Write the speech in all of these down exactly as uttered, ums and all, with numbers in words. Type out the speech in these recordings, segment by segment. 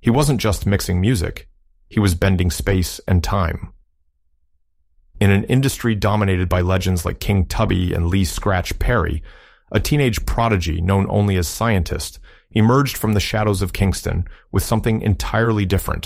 He wasn't just mixing music, he was bending space and time. In an industry dominated by legends like King Tubby and Lee Scratch Perry, a teenage prodigy known only as Scientist emerged from the shadows of Kingston with something entirely different: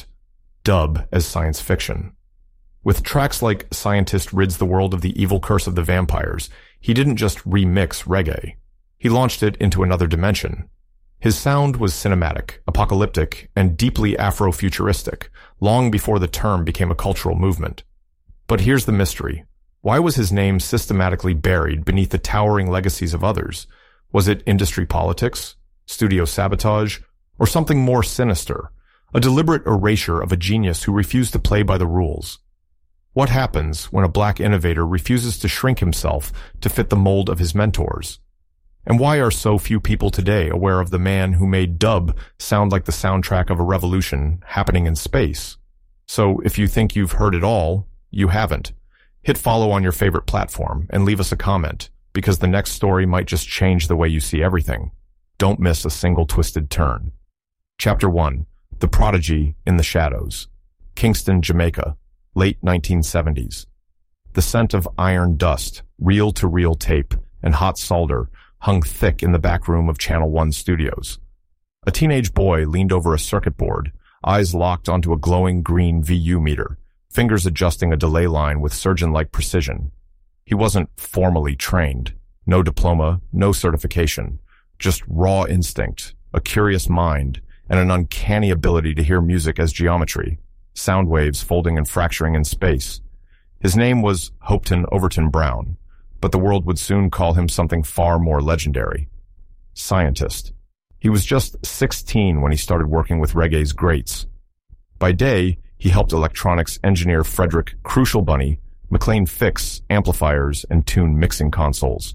dub as science fiction. With tracks like Scientist Rids the World of the Evil Curse of the Vampires, he didn't just remix reggae. He launched it into another dimension. His sound was cinematic, apocalyptic, and deeply Afrofuturistic, long before the term became a cultural movement. But here's the mystery. Why was his name systematically buried beneath the towering legacies of others? Was it industry politics, studio sabotage, or something more sinister, a deliberate erasure of a genius who refused to play by the rules? What happens when a black innovator refuses to shrink himself to fit the mold of his mentors? And why are so few people today aware of the man who made dub sound like the soundtrack of a revolution happening in space? So if you think you've heard it all, you haven't. Hit follow on your favorite platform and leave us a comment, because the next story might just change the way you see everything. Don't miss a single twisted turn. Chapter one. The Prodigy in the Shadows. Kingston, Jamaica. Late nineteen seventies. The scent of iron dust, reel-to-reel tape, and hot solder hung thick in the back room of Channel One studios. A teenage boy leaned over a circuit board, eyes locked onto a glowing green V U meter, fingers adjusting a delay line with surgeon-like precision. He wasn't formally trained. No diploma, no certification. Just raw instinct, a curious mind, and an uncanny ability to hear music as geometry. Sound waves folding and fracturing in space. His name was Hopeton Overton Brown, but the world would soon call him something far more legendary. Scientist. He was just sixteen when he started working with reggae's greats. By day, he helped electronics engineer Frederick Crucial Bunny McLean fix amplifiers and tune mixing consoles.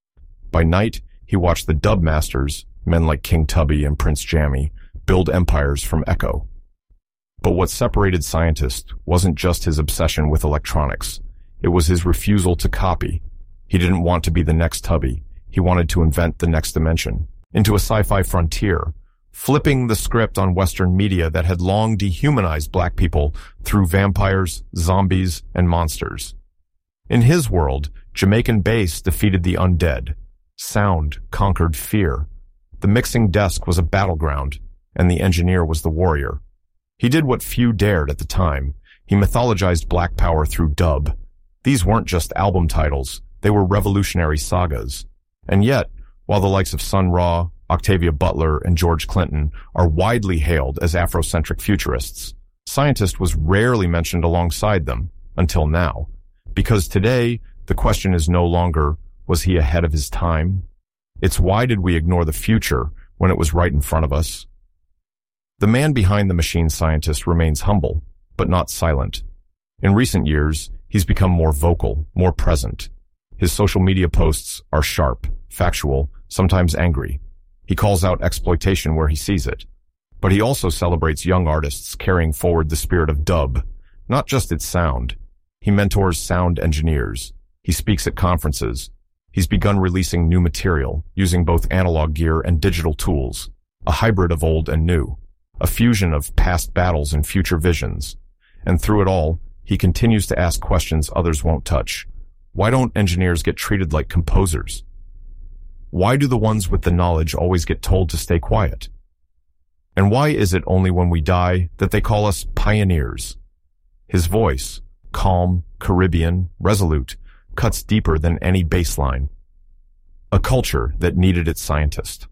By night, he watched the dub masters, men like King Tubby and Prince Jammy, build empires from echo. But what separated Scientist wasn't just his obsession with electronics. It was his refusal to copy. He didn't want to be the next Tubby. He wanted to invent the next dimension, into a sci-fi frontier, flipping the script on Western media that had long dehumanized black people through vampires, zombies, and monsters. In his world, Jamaican bass defeated the undead. Sound conquered fear. The mixing desk was a battleground, and the engineer was the warrior. He did what few dared at the time. He mythologized black power through dub. These weren't just album titles. They were revolutionary sagas. And yet, while the likes of Sun Ra, Octavia Butler, and George Clinton are widely hailed as Afrocentric futurists, Scientist was rarely mentioned alongside them, until now. Because today, the question is no longer, was he ahead of his time? It's why did we ignore the future when it was right in front of us? The man behind the machine Scientist remains humble, but not silent. In recent years, he's become more vocal, more present. His social media posts are sharp, factual, sometimes angry. He calls out exploitation where he sees it. But he also celebrates young artists carrying forward the spirit of dub, not just its sound. He mentors sound engineers. He speaks at conferences. He's begun releasing new material, using both analog gear and digital tools, a hybrid of old and new. A fusion of past battles and future visions. And through it all, he continues to ask questions others won't touch. Why don't engineers get treated like composers? Why do the ones with the knowledge always get told to stay quiet? And why is it only when we die that they call us pioneers? His voice, calm, Caribbean, resolute, cuts deeper than any bass line. A culture that needed its Scientist.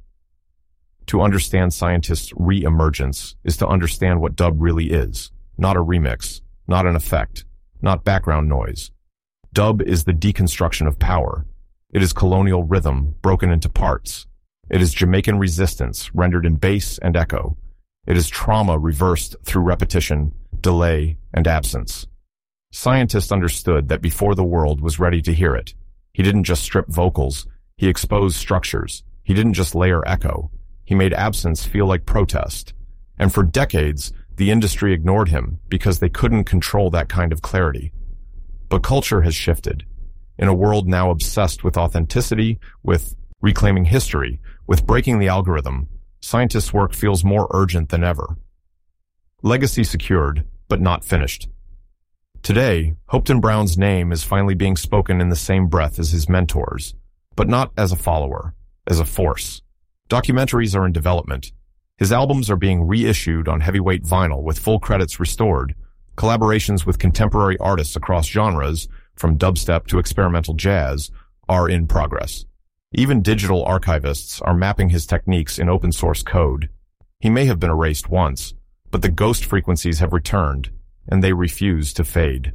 To understand Scientist's re-emergence is to understand what dub really is. Not a remix, not an effect, not background noise. Dub is the deconstruction of power. It is colonial rhythm broken into parts. It is Jamaican resistance rendered in bass and echo. It is trauma reversed through repetition, delay, and absence. Scientist understood that before the world was ready to hear it. He didn't just strip vocals, he exposed structures. He didn't just layer echo. He made absence feel like protest. And for decades, the industry ignored him because they couldn't control that kind of clarity. But culture has shifted. In a world now obsessed with authenticity, with reclaiming history, with breaking the algorithm, Scientist's work feels more urgent than ever. Legacy secured, but not finished. Today, Hopetoun Brown's name is finally being spoken in the same breath as his mentors, but not as a follower, as a force. Documentaries are in development. His albums are being reissued on heavyweight vinyl with full credits restored. Collaborations with contemporary artists across genres, from dubstep to experimental jazz, are in progress. Even digital archivists are mapping his techniques in open source code. He may have been erased once, but the ghost frequencies have returned, and they refuse to fade.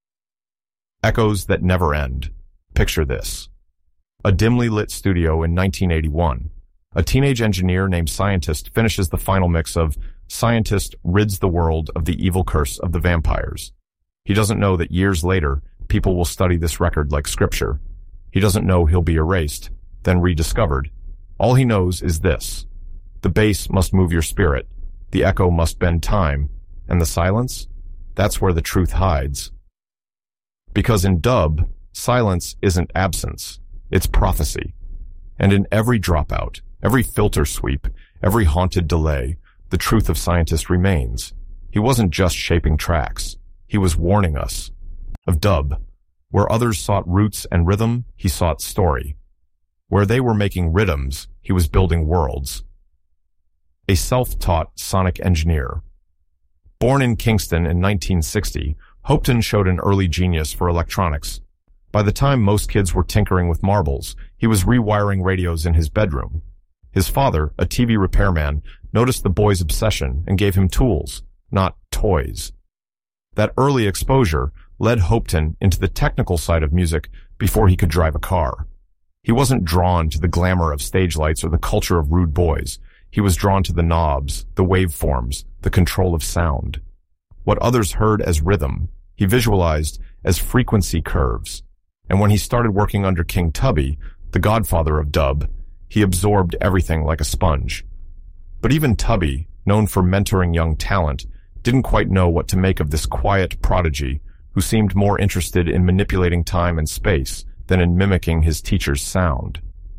Echoes that never end. Picture this. A dimly lit studio in nineteen eighty-one. A teenage engineer named Scientist finishes the final mix of Scientist Rids the World of the Evil Curse of the Vampires. He doesn't know that years later, people will study this record like scripture. He doesn't know he'll be erased, then rediscovered. All he knows is this. The bass must move your spirit, the echo must bend time, and the silence? That's where the truth hides. Because in dub, silence isn't absence, it's prophecy. And in every dropout, every filter sweep, every haunted delay, the truth of Scientist remains. He wasn't just shaping tracks. He was warning us. Of dub, where others sought roots and rhythm, he sought story. Where they were making rhythms, he was building worlds. A self-taught sonic engineer. Born in Kingston in nineteen sixty, Hopetoun showed an early genius for electronics. By the time most kids were tinkering with marbles, he was rewiring radios in his bedroom. His father, a T V repairman, noticed the boy's obsession and gave him tools, not toys. That early exposure led Hopetoun into the technical side of music before he could drive a car. He wasn't drawn to the glamour of stage lights or the culture of rude boys. He was drawn to the knobs, the waveforms, the control of sound. What others heard as rhythm, he visualized as frequency curves. And when he started working under King Tubby, the godfather of dub, he absorbed everything like a sponge. But even Tubby, known for mentoring young talent, didn't quite know what to make of this quiet prodigy who seemed more interested in manipulating time and space than in mimicking his teacher's sound.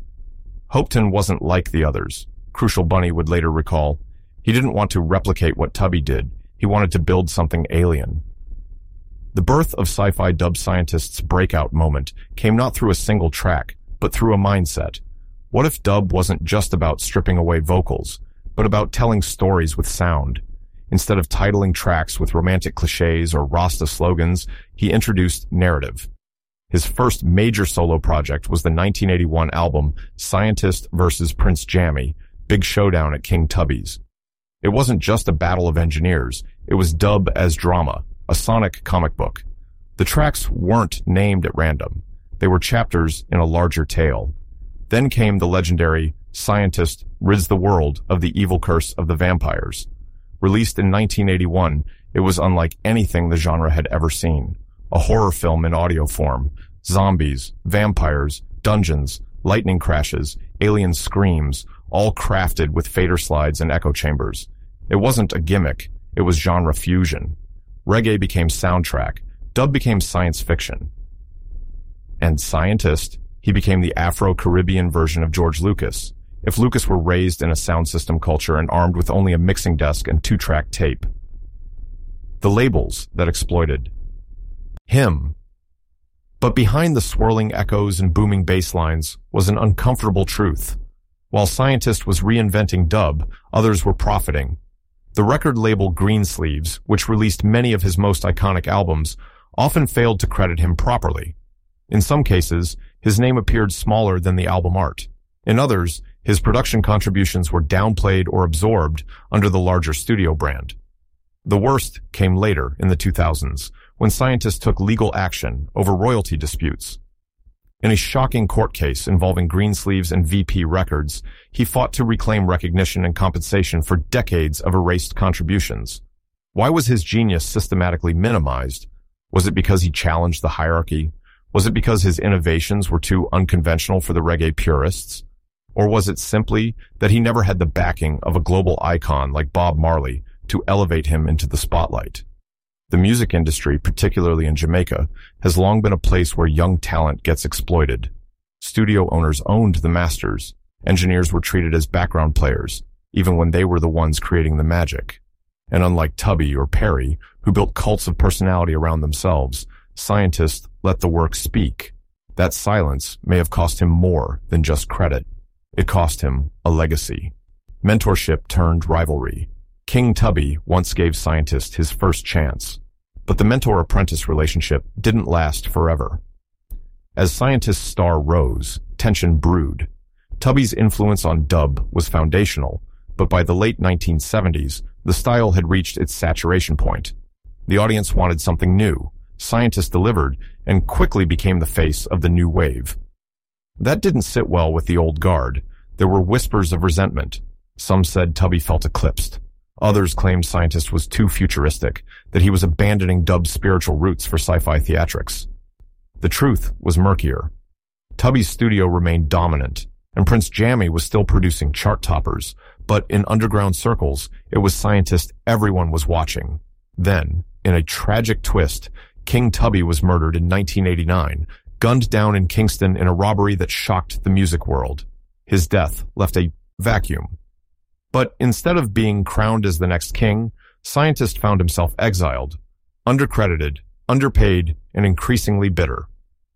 Hopetoun wasn't like the others. Crucial Bunny would later recall. He didn't want to replicate what Tubby did. He wanted to build something alien. The birth of sci-fi dub scientists' breakout moment came not through a single track, but through a mindset. What if dub wasn't just about stripping away vocals, but about telling stories with sound? Instead of titling tracks with romantic cliches or Rasta slogans, he introduced narrative. His first major solo project was the nineteen eighty-one album Scientist versus Prince Jammy, Big Showdown at King Tubby's. It wasn't just a battle of engineers, it was dub as drama, a sonic comic book. The tracks weren't named at random. They were chapters in a larger tale. Then came the legendary Scientist Rids the World of the Evil Curse of the Vampires. Released in nineteen eighty-one, it was unlike anything the genre had ever seen. A horror film in audio form. Zombies, vampires, dungeons, lightning crashes, alien screams, all crafted with fader slides and echo chambers. It wasn't a gimmick, it was genre fusion. Reggae became soundtrack, dub became science fiction. And Scientist, he became the Afro-Caribbean version of George Lucas, if Lucas were raised in a sound system culture and armed with only a mixing desk and two-track tape. The labels that exploited him. But behind the swirling echoes and booming bass lines was an uncomfortable truth. While Scientist was reinventing dub, others were profiting. The record label Greensleeves, which released many of his most iconic albums, often failed to credit him properly. In some cases, his name appeared smaller than the album art. In others, his production contributions were downplayed or absorbed under the larger studio brand. The worst came later in the two thousands, when Scientist took legal action over royalty disputes. In a shocking court case involving Greensleeves and V P Records, he fought to reclaim recognition and compensation for decades of erased contributions. Why was his genius systematically minimized? Was it because he challenged the hierarchy? Was it because his innovations were too unconventional for the reggae purists? Or was it simply that he never had the backing of a global icon like Bob Marley to elevate him into the spotlight? The music industry, particularly in Jamaica, has long been a place where young talent gets exploited. Studio owners owned the masters. Engineers were treated as background players, even when they were the ones creating the magic. And unlike Tubby or Perry, who built cults of personality around themselves, scientists let the work speak. That silence may have cost him more than just credit. It cost him a legacy. Mentorship turned rivalry. King Tubby once gave scientists his first chance, but the mentor-apprentice relationship didn't last forever. As scientist's star rose, tension brewed. Tubby's influence on dub was foundational, but by the late nineteen seventies, the style had reached its saturation point. The audience wanted something new. Scientist delivered and quickly became the face of the new wave. That didn't sit well with the old guard. There were whispers of resentment. Some said Tubby felt eclipsed. Others claimed Scientist was too futuristic, that he was abandoning dub's spiritual roots for sci-fi theatrics. The truth was murkier. Tubby's studio remained dominant, and Prince Jammy was still producing chart toppers, but in underground circles, it was Scientist everyone was watching. Then, in a tragic twist, King Tubby was murdered in nineteen eighty-nine, gunned down in Kingston in a robbery that shocked the music world. His death left a vacuum. But instead of being crowned as the next king, Scientist found himself exiled, undercredited, underpaid, and increasingly bitter.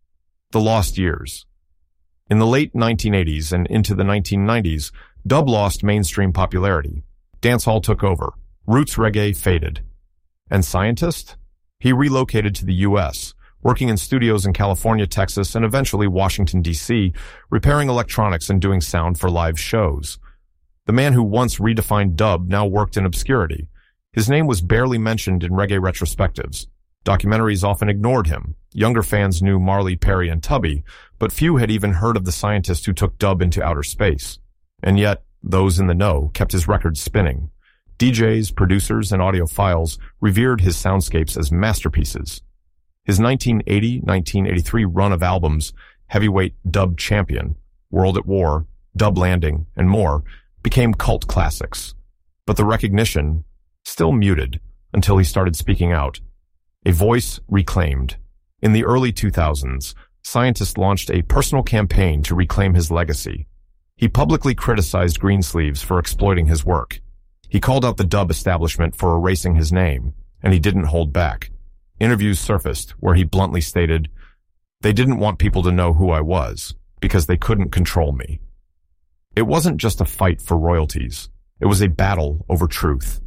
The lost years. In the late nineteen eighties and into the nineteen nineties, dub lost mainstream popularity. Dancehall took over. Roots reggae faded. And Scientist? He relocated to the U S, working in studios in California, Texas, and eventually Washington, D C, repairing electronics and doing sound for live shows. The man who once redefined dub now worked in obscurity. His name was barely mentioned in reggae retrospectives. Documentaries often ignored him. Younger fans knew Marley, Perry, and Tubby, but few had even heard of the scientist who took dub into outer space. And yet, those in the know kept his records spinning. D Js, producers, and audiophiles revered his soundscapes as masterpieces. His nineteen eighty to nineteen eighty-three run of albums, Heavyweight Dub Champion, World at War, Dub Landing, and more, became cult classics. But the recognition, still muted, until he started speaking out. A voice reclaimed. In the early two thousands, Scientist launched a personal campaign to reclaim his legacy. He publicly criticized Greensleeves for exploiting his work. He called out the dub establishment for erasing his name, and he didn't hold back. Interviews surfaced where he bluntly stated, "They didn't want people to know who I was, because they couldn't control me." It wasn't just a fight for royalties. It was a battle over truth.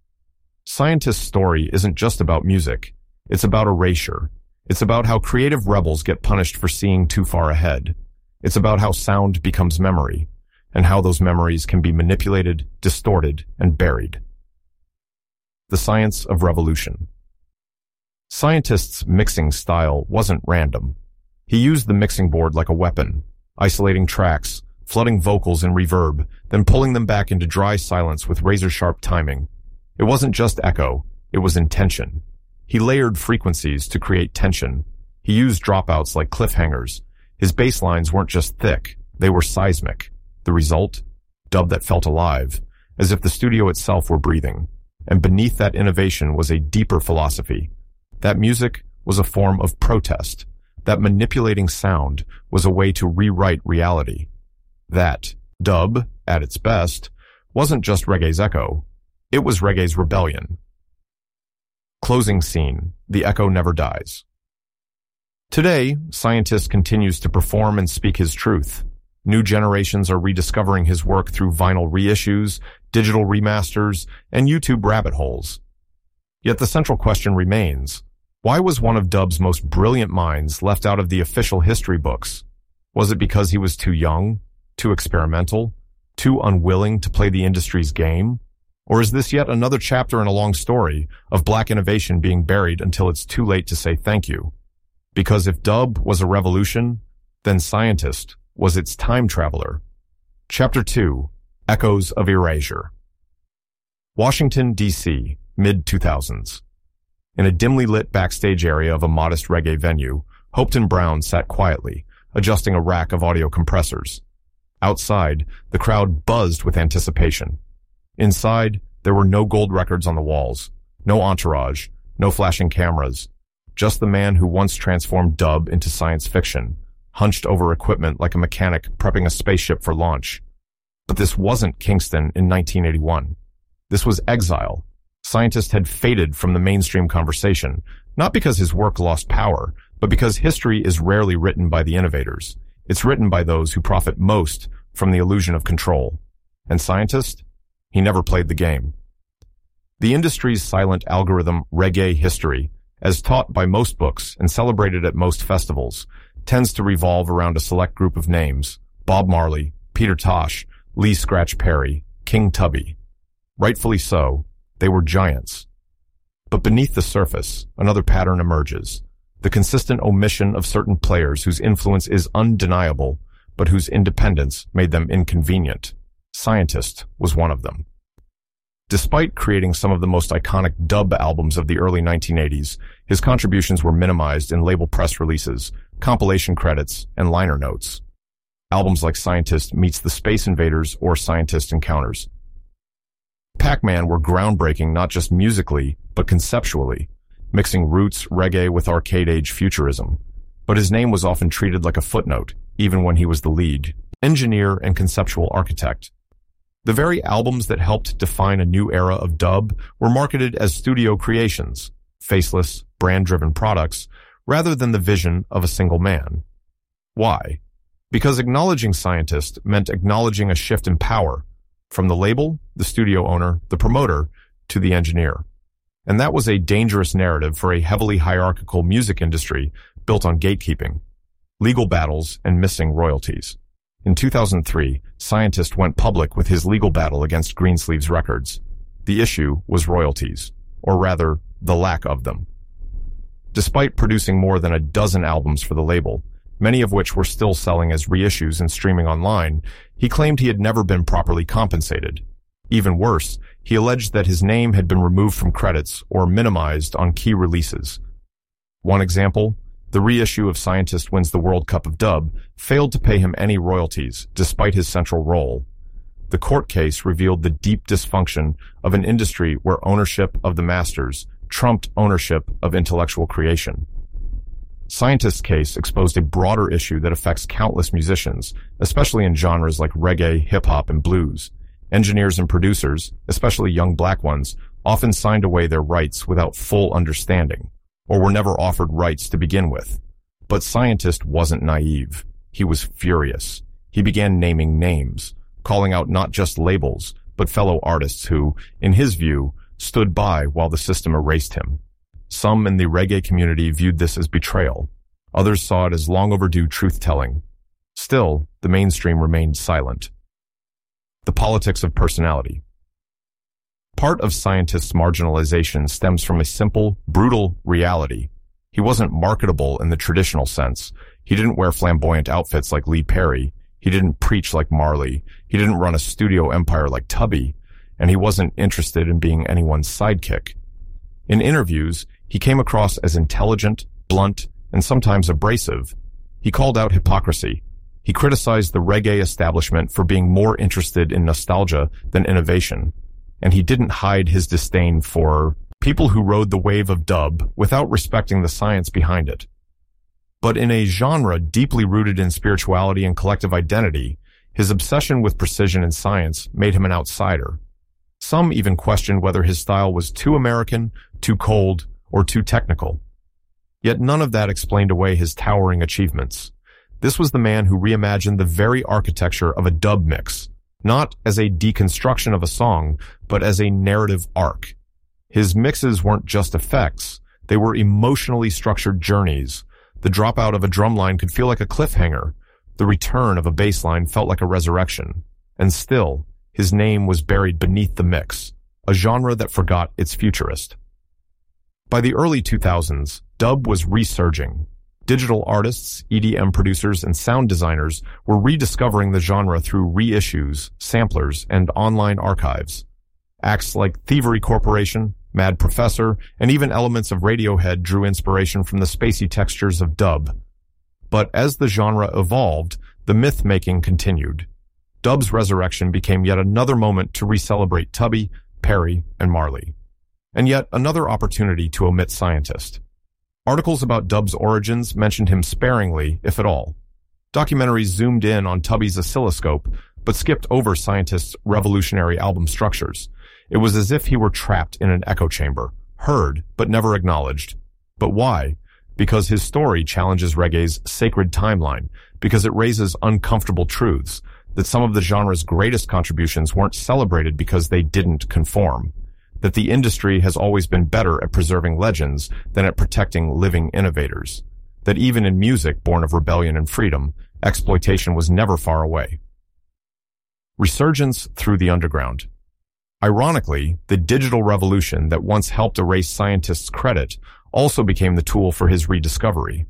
Scientist's story isn't just about music. It's about erasure. It's about how creative rebels get punished for seeing too far ahead. It's about how sound becomes memory, and how those memories can be manipulated, distorted, and buried. The science of revolution. Scientist's mixing style wasn't random. He used the mixing board like a weapon, isolating tracks, flooding vocals in reverb, then pulling them back into dry silence with razor-sharp timing. It wasn't just echo, it was intention. He layered frequencies to create tension. He used dropouts like cliffhangers. His bass lines weren't just thick, they were seismic. The result? Dub that felt alive, as if the studio itself were breathing. And beneath that innovation was a deeper philosophy. That music was a form of protest. That manipulating sound was a way to rewrite reality. That, dub, at its best, wasn't just reggae's echo. It was reggae's rebellion. Closing scene. The echo never dies. Today, Scientist continues to perform and speak his truth. New generations are rediscovering his work through vinyl reissues, digital remasters, and YouTube rabbit holes. Yet the central question remains, why was one of dub's most brilliant minds left out of the official history books? Was it because he was too young, too experimental, too unwilling to play the industry's game? Or is this yet another chapter in a long story of black innovation being buried until it's too late to say thank you? Because if dub was a revolution, then Scientist was its time traveler. Chapter two, Echoes of Erasure. Washington, D C, mid two thousands. In a dimly lit backstage area of a modest reggae venue, Hopton Brown sat quietly, adjusting a rack of audio compressors. Outside, the crowd buzzed with anticipation. Inside, there were no gold records on the walls, no entourage, no flashing cameras, just the man who once transformed dub into science fiction, hunched over equipment like a mechanic prepping a spaceship for launch. But this wasn't Kingston in nineteen eighty-one. This was exile. Scientist had faded from the mainstream conversation, not because his work lost power, but because history is rarely written by the innovators. It's written by those who profit most from the illusion of control. And Scientist? He never played the game. The industry's silent algorithm, reggae history, as taught by most books and celebrated at most festivals, tends to revolve around a select group of names: Bob Marley, Peter Tosh, Lee Scratch Perry, King Tubby. Rightfully so, they were giants. But beneath the surface, another pattern emerges: the consistent omission of certain players whose influence is undeniable, but whose independence made them inconvenient. Scientist was one of them. Despite creating some of the most iconic dub albums of the early nineteen eighties, his contributions were minimized in label press releases, compilation credits, and liner notes. Albums like Scientist Meets the Space Invaders or Scientist Encounters. Pac-Man were groundbreaking not just musically, but conceptually, mixing roots reggae with arcade-age futurism. But his name was often treated like a footnote, even when he was the lead engineer and conceptual architect. The very albums that helped define a new era of dub were marketed as studio creations, faceless, brand-driven products, rather than the vision of a single man. Why? Because acknowledging Scientist meant acknowledging a shift in power, from the label, the studio owner, the promoter, to the engineer. And that was a dangerous narrative for a heavily hierarchical music industry built on gatekeeping, legal battles, and missing royalties. In two thousand three, Scientist went public with his legal battle against Greensleeves Records. The issue was royalties, or rather, the lack of them. Despite producing more than a dozen albums for the label, many of which were still selling as reissues and streaming online, he claimed he had never been properly compensated. Even worse, he alleged that his name had been removed from credits or minimized on key releases. One example: the reissue of Scientist Wins the World Cup of Dub failed to pay him any royalties, despite his central role. The court case revealed the deep dysfunction of an industry where ownership of the masters trumped ownership of intellectual creation. Scientist's case exposed a broader issue that affects countless musicians, especially in genres like reggae, hip-hop, and blues. Engineers and producers, especially young black ones, often signed away their rights without full understanding, or were never offered rights to begin with. But Scientist wasn't naive. He was furious. He began naming names, calling out not just labels, but fellow artists who, in his view, stood by while the system erased him. Some in the reggae community viewed this as betrayal. Others saw it as long overdue truth-telling. Still, the mainstream remained silent. The politics of personality. Part of Scientist's marginalization stems from a simple, brutal reality. He wasn't marketable in the traditional sense. He didn't wear flamboyant outfits like Lee Perry. He didn't preach like Marley. He didn't run a studio empire like Tubby. And he wasn't interested in being anyone's sidekick. In interviews, he came across as intelligent, blunt, and sometimes abrasive. He called out hypocrisy. He criticized the reggae establishment for being more interested in nostalgia than innovation. And he didn't hide his disdain for people who rode the wave of dub without respecting the science behind it. But in a genre deeply rooted in spirituality and collective identity, his obsession with precision and science made him an outsider. Some even questioned whether his style was too American, too cold, or too technical. Yet none of that explained away his towering achievements. This was the man who reimagined the very architecture of a dub mix, not as a deconstruction of a song, but as a narrative arc. His mixes weren't just effects, they were emotionally structured journeys. The dropout of a drum line could feel like a cliffhanger. The return of a bass line felt like a resurrection. And still, his name was buried beneath the mix, a genre that forgot its futurist. By the early two thousands, dub was resurging. Digital artists, E D M producers, and sound designers were rediscovering the genre through reissues, samplers, and online archives. Acts like Thievery Corporation, Mad Professor, and even elements of Radiohead drew inspiration from the spacey textures of dub. But as the genre evolved, the myth-making continued. Dub's resurrection became yet another moment to re-celebrate Tubby, Perry, and Marley. And yet another opportunity to omit Scientist. Articles about Dub's origins mentioned him sparingly, if at all. Documentaries zoomed in on Tubby's oscilloscope, but skipped over Scientist's revolutionary album structures. It was as if he were trapped in an echo chamber, heard but never acknowledged. But why? Because his story challenges reggae's sacred timeline, because it raises uncomfortable truths, that some of the genre's greatest contributions weren't celebrated because they didn't conform, that the industry has always been better at preserving legends than at protecting living innovators, that even in music born of rebellion and freedom, exploitation was never far away. Resurgence through the underground. Ironically, the digital revolution that once helped erase scientists' credit also became the tool for his rediscovery.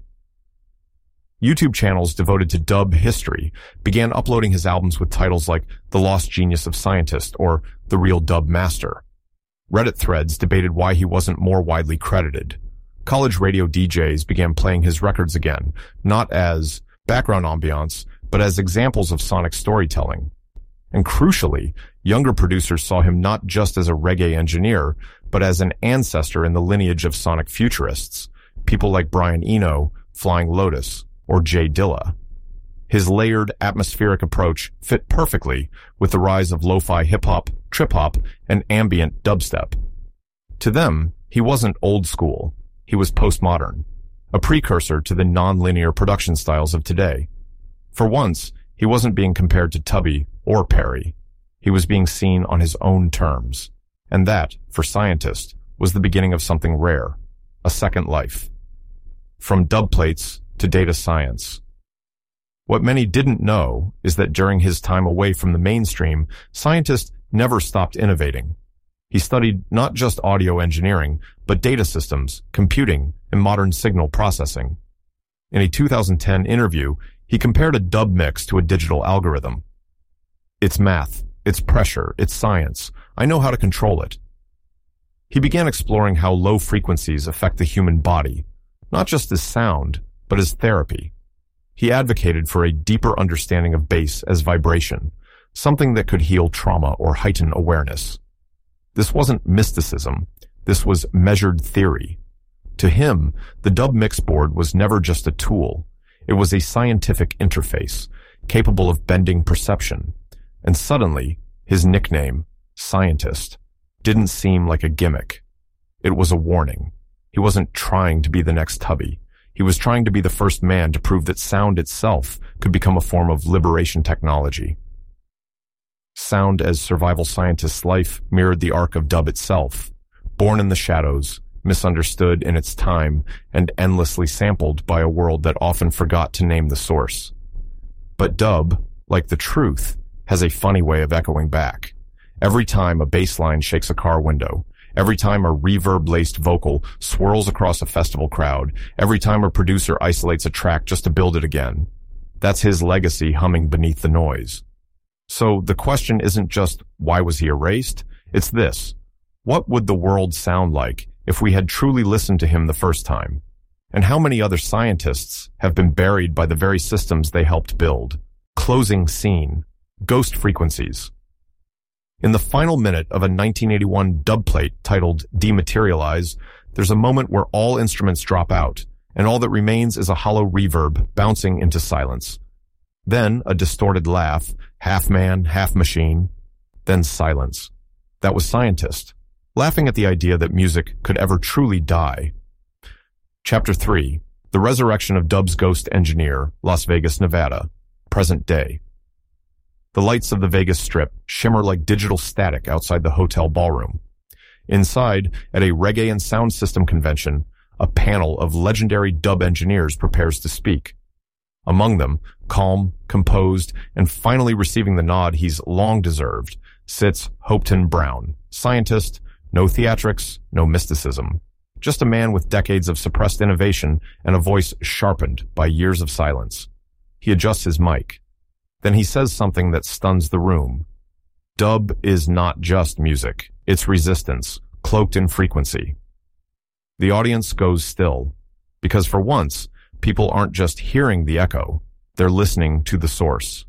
YouTube channels devoted to dub history began uploading his albums with titles like The Lost Genius of Scientist or The Real Dub Master. Reddit threads debated why he wasn't more widely credited. College radio D Js began playing his records again, not as background ambiance, but as examples of sonic storytelling. And crucially, younger producers saw him not just as a reggae engineer, but as an ancestor in the lineage of sonic futurists, people like Brian Eno, Flying Lotus, or Jay Dilla. His layered, atmospheric approach fit perfectly with the rise of lo-fi hip-hop, trip-hop, and ambient dubstep. To them, he wasn't old school. He was postmodern, a precursor to the non-linear production styles of today. For once, he wasn't being compared to Tubby or Perry. He was being seen on his own terms. And that, for scientists, was the beginning of something rare, a second life. From dub plates to data science. What many didn't know is that during his time away from the mainstream, scientists never stopped innovating. He studied not just audio engineering, but data systems, computing, and modern signal processing. In a two thousand ten interview, he compared a dub mix to a digital algorithm. It's math, it's pressure, it's science. I know how to control it. He began exploring how low frequencies affect the human body, not just as sound, but as therapy. He advocated for a deeper understanding of bass as vibration, something that could heal trauma or heighten awareness. This wasn't mysticism. This was measured theory. To him, the dub mix board was never just a tool. It was a scientific interface, capable of bending perception. And suddenly, his nickname, Scientist, didn't seem like a gimmick. It was a warning. He wasn't trying to be the next Tubby. He was trying to be the first man to prove that sound itself could become a form of liberation technology. Sound as survival scientist's life mirrored the arc of dub itself, born in the shadows, misunderstood in its time, and endlessly sampled by a world that often forgot to name the source. But dub, like the truth, has a funny way of echoing back. Every time a bass line shakes a car window, every time a reverb-laced vocal swirls across a festival crowd, every time a producer isolates a track just to build it again, that's his legacy humming beneath the noise. So the question isn't just, why was he erased? It's this: what would the world sound like if we had truly listened to him the first time? And how many other scientists have been buried by the very systems they helped build? Closing scene. Ghost frequencies. In the final minute of a nineteen eighty-one dubplate titled Dematerialize, there's a moment where all instruments drop out, and all that remains is a hollow reverb bouncing into silence. Then a distorted laugh, half man, half machine. Then silence. That was Scientist, laughing at the idea that music could ever truly die. Chapter three. The Resurrection of Dub's Ghost Engineer, Las Vegas, Nevada. Present day. The lights of the Vegas Strip shimmer like digital static outside the hotel ballroom. Inside, at a reggae and sound system convention, a panel of legendary dub engineers prepares to speak. Among them, calm, composed, and finally receiving the nod he's long deserved, sits Hopetoun Brown, scientist, no theatrics, no mysticism. Just a man with decades of suppressed innovation and a voice sharpened by years of silence. He adjusts his mic. Then he says something that stuns the room. Dub is not just music. It's resistance, cloaked in frequency. The audience goes still, because for once, people aren't just hearing the echo, they're listening to the source.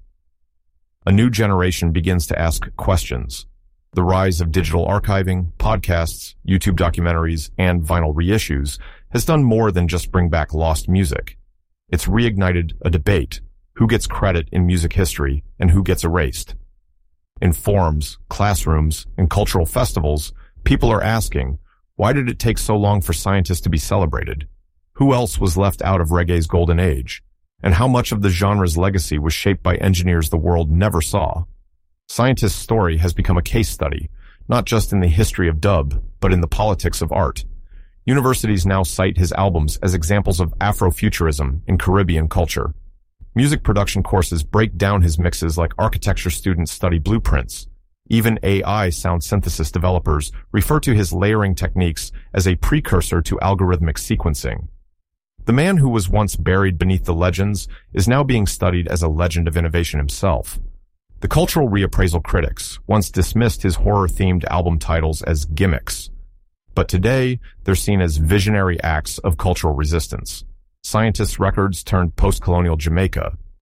A new generation begins to ask questions. The rise of digital archiving, podcasts, YouTube documentaries, and vinyl reissues has done more than just bring back lost music. It's reignited a debate. Who gets credit in music history and who gets erased? In forums, classrooms, and cultural festivals, people are asking, why did it take so long for scientists to be celebrated? Who else was left out of reggae's golden age? And how much of the genre's legacy was shaped by engineers the world never saw? Scientist's story has become a case study, not just in the history of dub, but in the politics of art. Universities now cite his albums as examples of Afrofuturism in Caribbean culture. Music production courses break down his mixes like architecture students study blueprints. Even A I sound synthesis developers refer to his layering techniques as a precursor to algorithmic sequencing. The man who was once buried beneath the legends is now being studied as a legend of innovation himself. The cultural reappraisal critics once dismissed his horror-themed album titles as gimmicks, but today they're seen as visionary acts of cultural resistance. Scientist's records turned post-colonial Jamaica